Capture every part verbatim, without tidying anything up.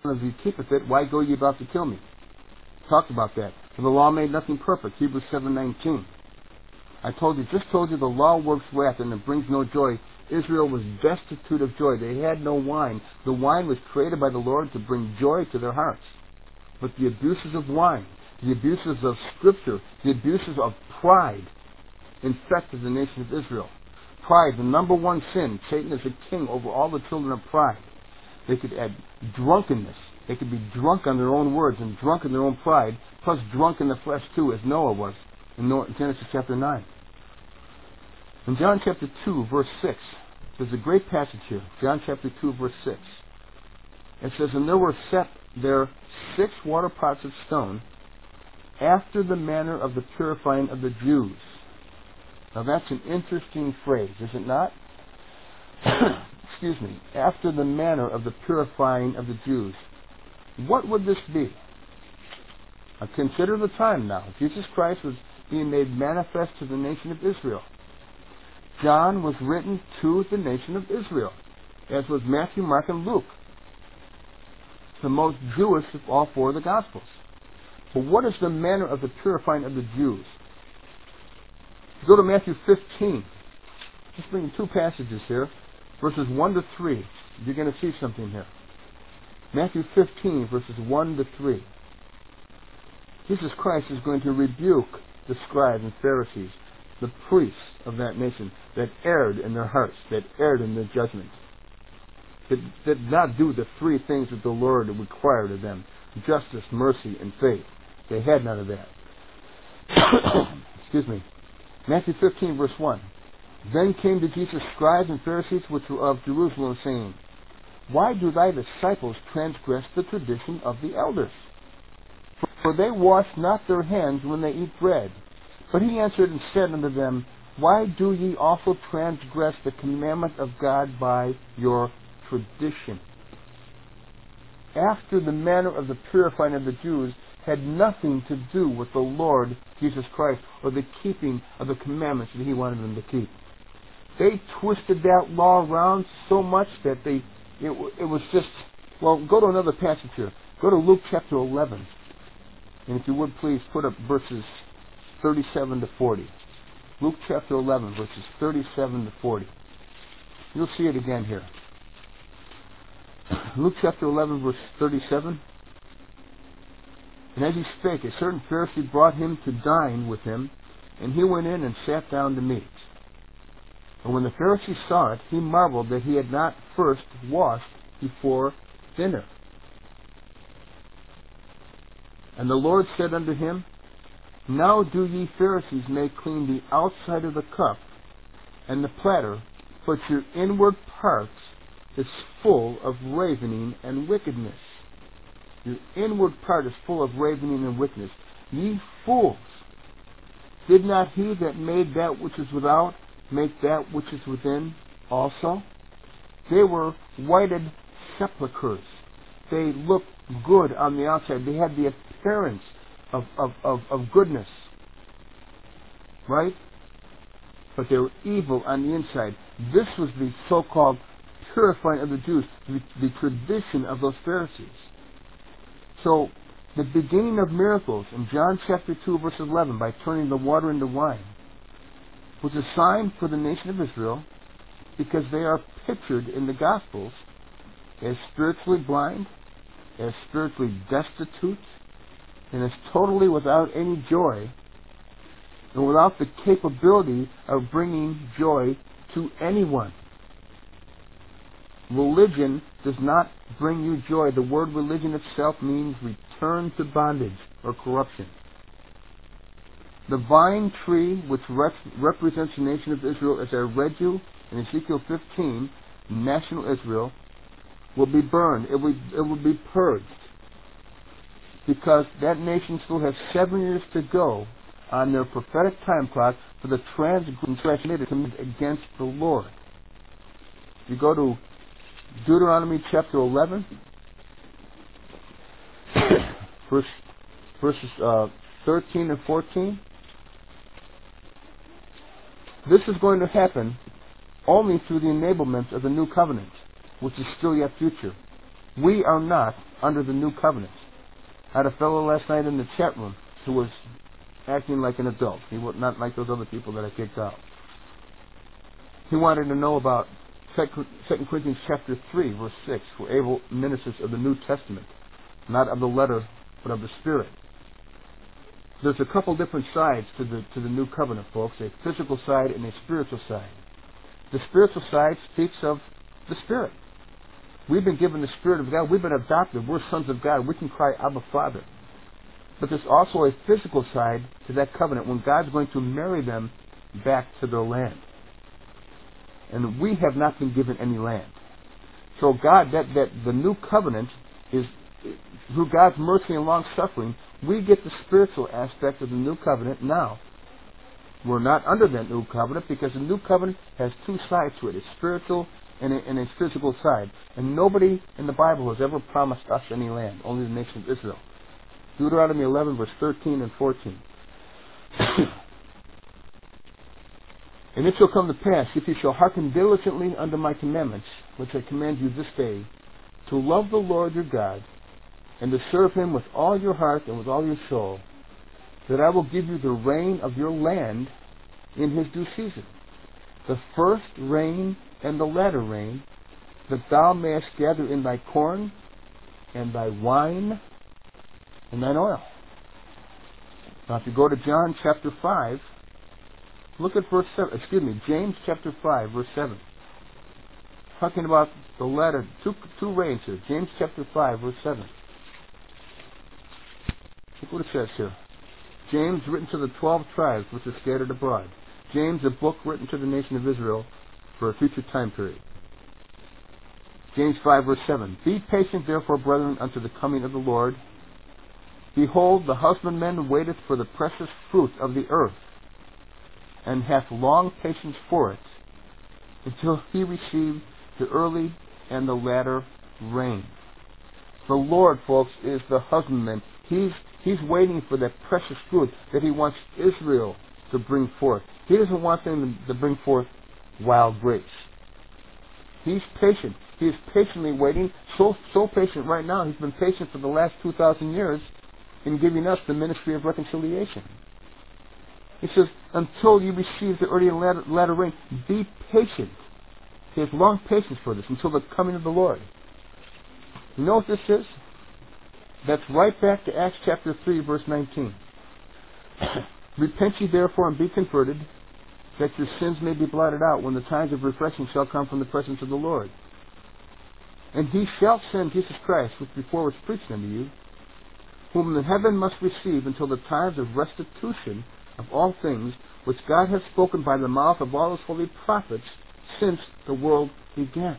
of you keepeth it, why go ye about to kill me? Talked about that. For the law made nothing perfect, Hebrews seven nineteen. I told you, just told you the law works wrath and it brings no joy. Israel was destitute of joy. They had no wine. The wine was created by the Lord to bring joy to their hearts. But the abuses of wine, the abuses of Scripture, the abuses of pride infected the nation of Israel. Pride, the number one sin. Satan is a king over all the children of pride. They could add drunkenness. They could be drunk on their own words and drunk in their own pride, plus drunk in the flesh too, as Noah was in Genesis chapter nine. In John chapter two, verse six, there's a great passage here. John chapter two, verse six. It says, and there were set there six water pots of stone, after the manner of the purifying of the Jews. Now that's an interesting phrase, is it not? Excuse me. After the manner of the purifying of the Jews. What would this be? Now consider the time now. Jesus Christ was being made manifest to the nation of Israel. John was written to the nation of Israel, as was Matthew, Mark, and Luke, the most Jewish of all four of the Gospels. But what is the manner of the purifying of the Jews? Go to Matthew fifteen. Just bring two passages here, verses one to three. You're going to see something here. Matthew fifteen, verses one to three. Jesus Christ is going to rebuke the scribes and Pharisees, the priests of that nation, that erred in their hearts, that erred in their judgment, that did not do the three things that the Lord required of them: justice, mercy, and faith. They had none of that. Excuse me. Matthew fifteen, verse one. Then came to Jesus scribes and Pharisees which were of Jerusalem, saying, why do thy disciples transgress the tradition of the elders? For they wash not their hands when they eat bread. But he answered and said unto them, why do ye also transgress the commandment of God by your tradition? After the manner of the purifying of the Jews had nothing to do with the Lord Jesus Christ or the keeping of the commandments that he wanted them to keep. They twisted that law around so much that they it, it was just, well, go to another passage here. Go to Luke chapter eleven. And if you would please put up verses thirty-seven to forty. Luke chapter eleven, verses thirty-seven to forty. You'll see it again here. Luke chapter eleven, verse thirty-seven. And as he spake, a certain Pharisee brought him to dine with him, and he went in and sat down to meat. And when the Pharisee saw it, he marveled that he had not first washed before dinner. And the Lord said unto him, now do ye Pharisees make clean the outside of the cup and the platter, but your inward parts is full of ravening and wickedness. Your inward part is full of ravening and wickedness. Ye fools, did not he that made that which is without make that which is within also? They were whited sepulchres. They looked good on the outside. They had the appearance of, of, of, of goodness. Right? But they were evil on the inside. This was the so-called purifying of the Jews, the, the tradition of those Pharisees. So, the beginning of miracles in John chapter two, verse eleven, by turning the water into wine, was a sign for the nation of Israel, because they are pictured in the Gospels as spiritually blind, as spiritually destitute, and as totally without any joy, and without the capability of bringing joy to anyone. Religion does not bring you joy. The word religion itself means return to bondage or corruption. The vine tree, which rep- represents the nation of Israel, as I read you in Ezekiel fifteen, national Israel, will be burned. It will, it will be purged. Because that nation still has seven years to go on their prophetic time clock for the transgression against the Lord. You go to Deuteronomy chapter eleven, verse, verses uh, thirteen and fourteen. This is going to happen only through the enablement of the new covenant, which is still yet future. We are not under the new covenant. I had a fellow last night in the chat room who was acting like an adult. He was not like those other people that I kicked out. He wanted to know about Second Corinthians chapter three, verse six, we're able ministers of the New Testament, not of the letter, but of the Spirit. There's a couple different sides to the to the new covenant, folks, a physical side and a spiritual side. The spiritual side speaks of the Spirit. We've been given the Spirit of God. We've been adopted. We're sons of God. We can cry, Abba, Father. But there's also a physical side to that covenant when God's going to marry them back to their land. And we have not been given any land. So God, that, that the new covenant is, through God's mercy and long-suffering, we get the spiritual aspect of the new covenant now. We're not under that new covenant because the new covenant has two sides to it, a spiritual and a, and a physical side. And nobody in the Bible has ever promised us any land, only the nation of Israel. Deuteronomy eleven, verse thirteen and fourteen. And it shall come to pass, if you shall hearken diligently unto my commandments, which I command you this day, to love the Lord your God, and to serve him with all your heart and with all your soul, that I will give you the rain of your land in his due season, the first rain and the latter rain, that thou mayest gather in thy corn, and thy wine, and thine oil. Now if you go to John chapter five, look at verse seven, excuse me, James chapter five, verse seven. Talking about the latter, two, two rains here. James chapter five, verse seven. Look what it says here. James, written to the twelve tribes which are scattered abroad. James, a book written to the nation of Israel for a future time period. James five, verse seven. Be patient, therefore, brethren, unto the coming of the Lord. Behold, the husbandman waiteth for the precious fruit of the earth, and hath long patience for it, until he receive the early and the latter rain. The Lord, folks, is the husbandman. He's, he's waiting for that precious fruit that he wants Israel to bring forth. He doesn't want them to bring forth wild grapes. He's patient. He is patiently waiting, so, so patient right now. He's been patient for the last two thousand years in giving us the ministry of reconciliation. He says, until you receive the early and latter, latter rain, be patient. He has long patience for this until the coming of the Lord. You know what this is? That's right back to Acts chapter three, verse nineteen. Repent ye therefore and be converted, that your sins may be blotted out when the times of refreshing shall come from the presence of the Lord. And he shall send Jesus Christ, which before was preached unto you, whom the heaven must receive until the times of restitution of all things, which God hath spoken by the mouth of all his holy prophets since the world began.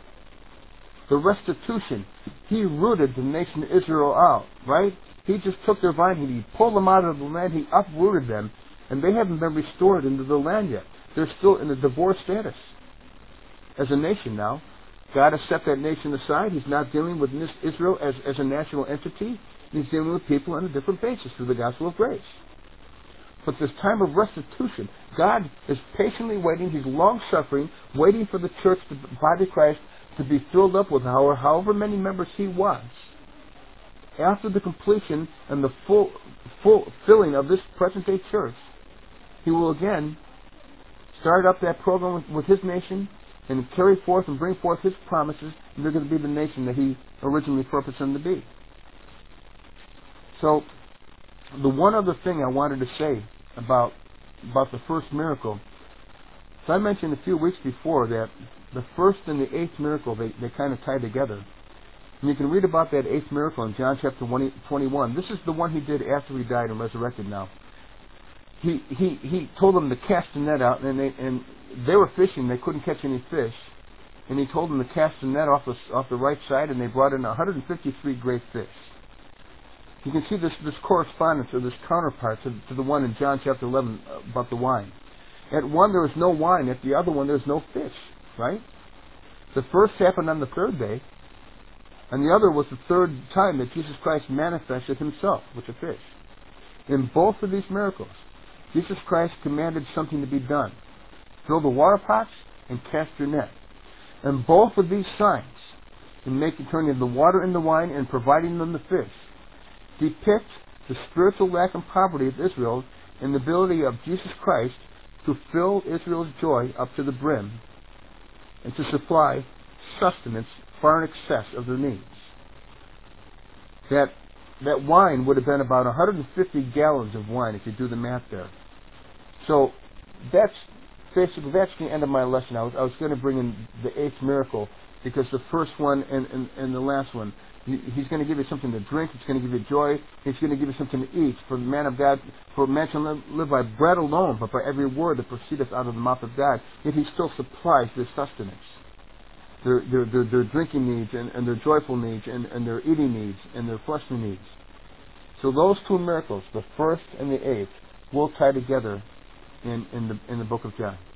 The restitution, he rooted the nation of Israel out, right? He just took their vine, he pulled them out of the land, he uprooted them, and they haven't been restored into the land yet. They're still in a divorced status as a nation now. God has set that nation aside. He's not dealing with Israel as, as a national entity. He's dealing with people on a different basis through the gospel of grace. But this time of restitution, God is patiently waiting. He's long-suffering, waiting for the church, the body of Christ, to be filled up with however, however many members he wants. After the completion and the full, full filling of this present-day church, he will again start up that program with, with his nation and carry forth and bring forth his promises, and they're going to be the nation that he originally purposed them to be. So, the one other thing I wanted to say about about the first miracle, so I mentioned a few weeks before that the first and the eighth miracle, they, they kind of tie together. And you can read about that eighth miracle in John chapter twenty-one. This is the one he did after he died and resurrected now. He he he told them to cast the net out, and they and they were fishing. They couldn't catch any fish, and he told them to cast the net off the off the right side, and they brought in one hundred fifty-three great fish. You can see this this correspondence or this counterpart to, to the one in John chapter eleven about the wine. At one there was no wine. At the other one there's no fish. Right? The first happened on the third day, and the other was the third time that Jesus Christ manifested himself with a fish. In both of these miracles, Jesus Christ commanded something to be done. Fill the water pots and cast your net. And both of these signs, in making turning the water into wine and providing them the fish, depict the spiritual lack and poverty of Israel and the ability of Jesus Christ to fill Israel's joy up to the brim and to supply sustenance far in excess of their needs. That that wine would have been about one hundred fifty gallons of wine if you do the math there. So that's basically that's the end of my lesson. I was, I was going to bring in the eighth miracle because the first one and, and, and the last one, he's going to give you something to drink. He's going to give you joy. He's going to give you something to eat. For the man of God, for man shall not live by bread alone, but by every word that proceedeth out of the mouth of God. Yet he still supplies their sustenance, their their their, their drinking needs and, and their joyful needs and, and their eating needs and their fleshly needs. So those two miracles, the first and the eighth, will tie together in, in the in the book of John.